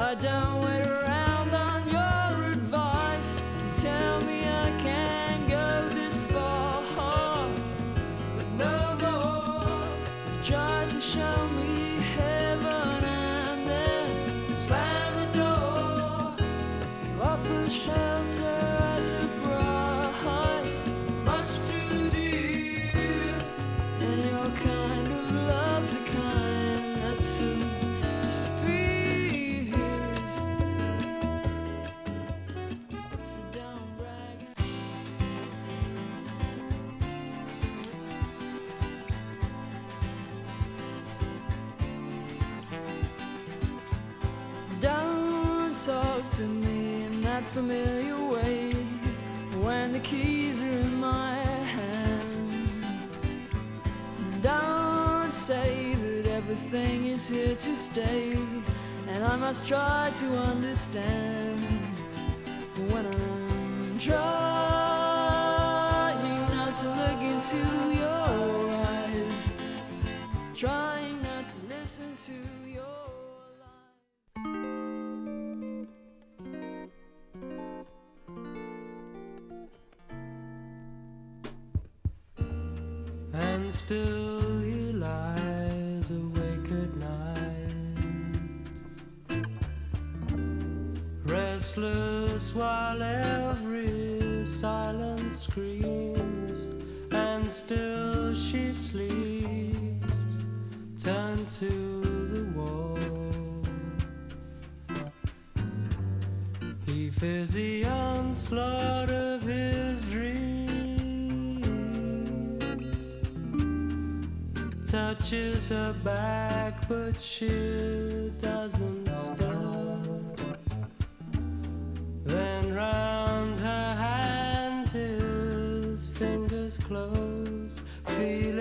I don't wait around on your advice. Tell me I can't go this far, but no more. You tried to show me heaven and then slam the door. You offered shelter at a price much too dear, and your kind of love's the kind that soon disappears. So don't brag. Don't talk to me in that familiar way when the keys are in my hand. Don't say that everything is here to stay, and I must try to understand when I'm trying not to look into your eyes, trying not to listen to your lies. And still he lies awake at night, restless while every silence screams, and still she sleeps, turned to the wall. He fears the onslaught of his dreams, touches her back, but she doesn't stir. Then round her hand his fingers close, feel